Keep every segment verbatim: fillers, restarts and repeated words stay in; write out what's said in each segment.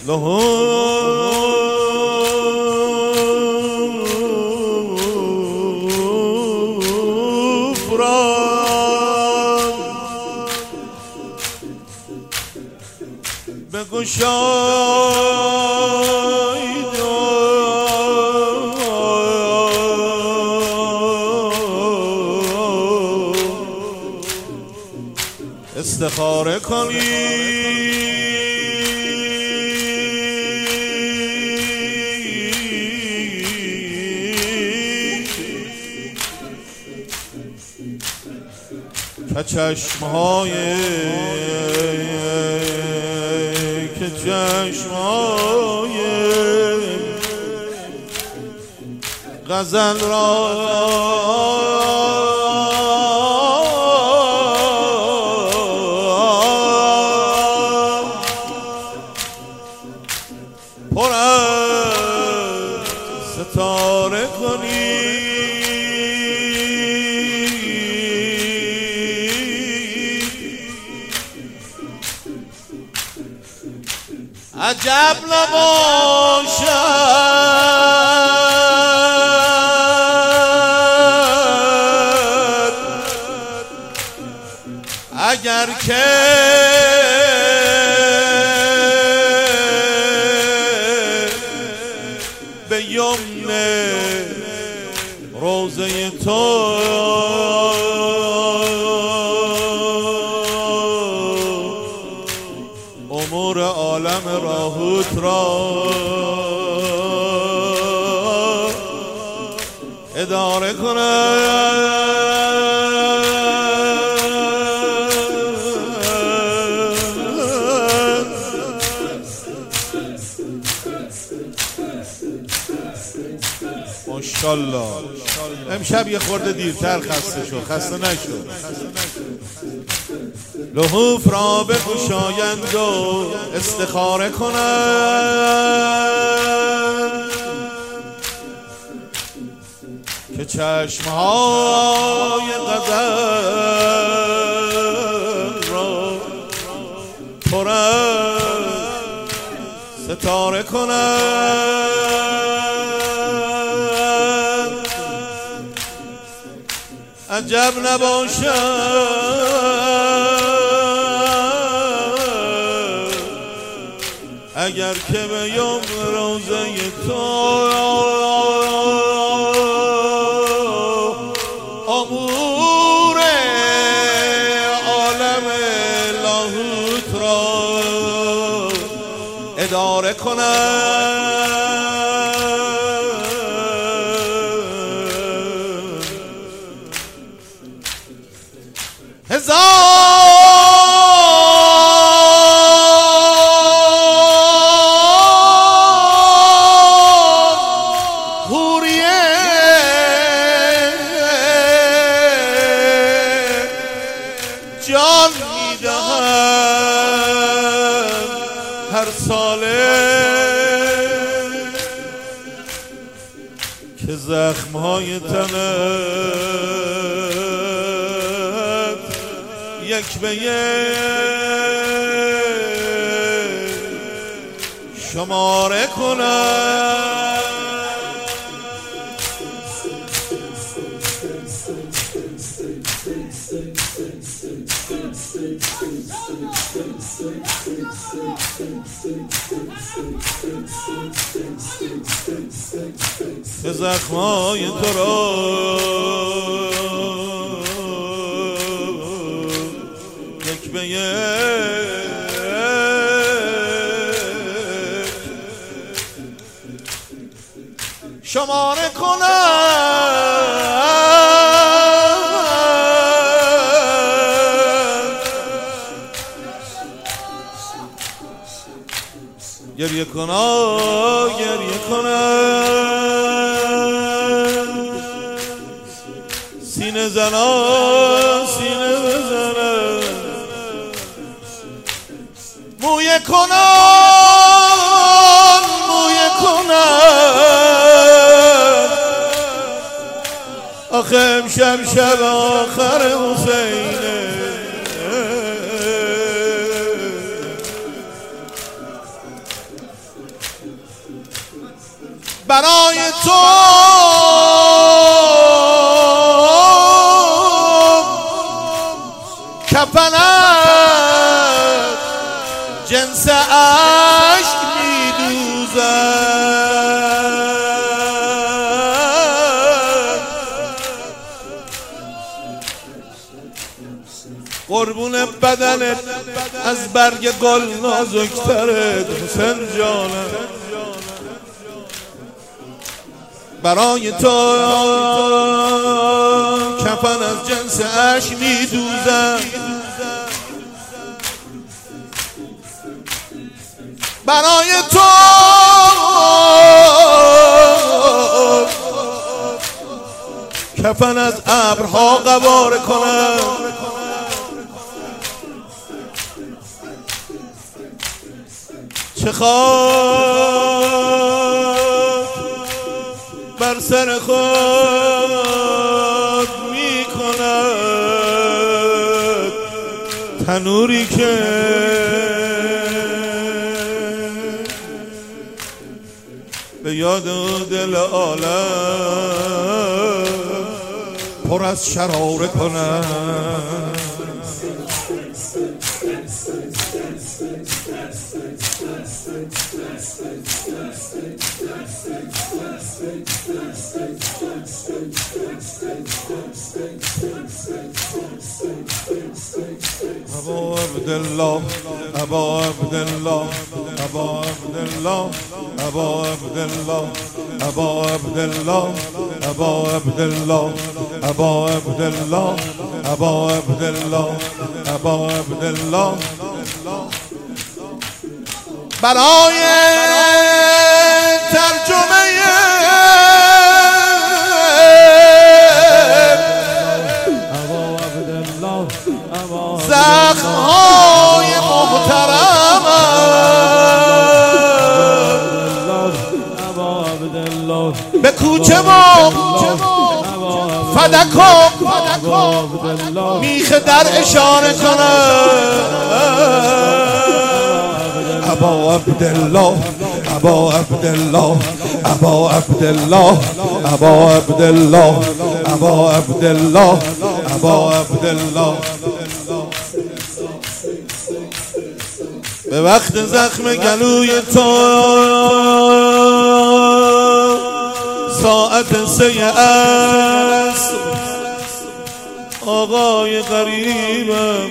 لهوف را بگشایید استخاره کنید که چشمهای که چشمهای غزل را پر از ستاره کنید. عجب نباشد اگر که به یمن روضه تو امور عالم راهوت را اداره کنه. ماشاءالله امشب یه خورده دیرتر خسته شو، خسته نشو. لهوف را بگشایند و استخاره کنند که چشمهای غزل را پر از ستاره کنند. عجب نباشد اگر که به یوم روضه تو امور عالم لاهوت را اداره کنند. هزار حوریه جان میدهند هر ساله که زخمهای تنت یک به یک شماره کنند. که زخمای تو را یک به یک شماره کنند. گریه کنا گریه کنند، سینه زنا سینه بزنند، مویه کنند مویه کنند. آخه امشب شب آخر حسینه، برای تو کفنت جنس عشق میدوزد، قربون بدنت از برگ گل نازکترت حسین جانم. برای تو کفن از جنس عشق میدوزم، برای تو کفن از ابرها قواره کنم، چه خاک بر سر خود می کند تنوری که به یاد دل عالم پر از شراره کند. ابا عبدالله ابا عبدالله ابا عبدالله ابا عبدالله ابا عبدالله ابا عبدالله ابا عبدالله ابا عبدالله ابا عبدالله برای ترجمه زخم‌های محترمم به کوچه و فدکم میخ در اشاره کنم. ابا عبدالله ابا عبدالله ابا عبدالله ابا عبدالله ابا عبدالله ابا عبدالله به وقت زخم گلوی تو ساعت سه عصر آقای غریبم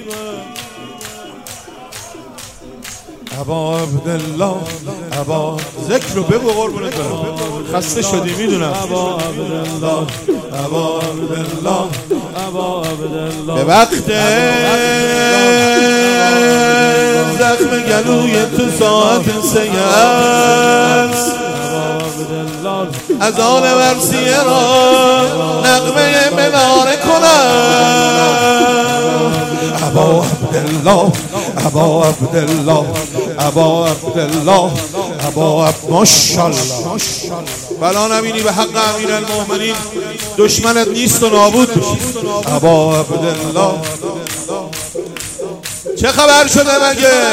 ابا عبدالله ابا ذکر رو بگو قربونت برم، خسته شدی میدونم. ابا عبدالله ابا عبدالله ابا عبدالله به وقت زخم گلوی تو ساعت سه است از آن ورسیه را نغمه مناره کنم. ابا عبدالله ابا عبدالله ابا عبدالله ابا عبد ماشاءالله بلا نبینی به حق امیرالمؤمنین دشمنت نیست و نابود بشی. ابا عبدالله چه خبر شده مگه؟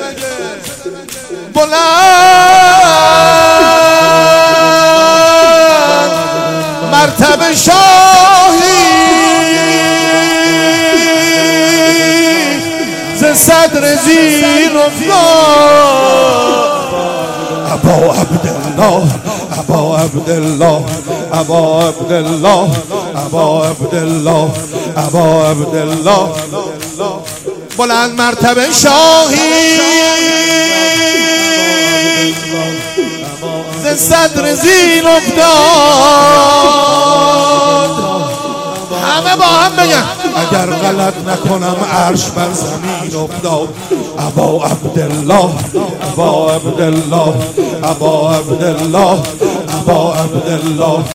بلند مرتبه شاهی ز صدر زیر افتاد. ابا عبدالله ابا عبدالله ابا عبدالله ابا عبدالله ابا عبدالله بلند مرتبه شاهی ز صدر زیر افتاد. همه با هم بگن اگر غلط نکنم عرش بر زمین افتاد. ابا عبدالله ابا عبدالله ابا عبدالله ابا عبدالله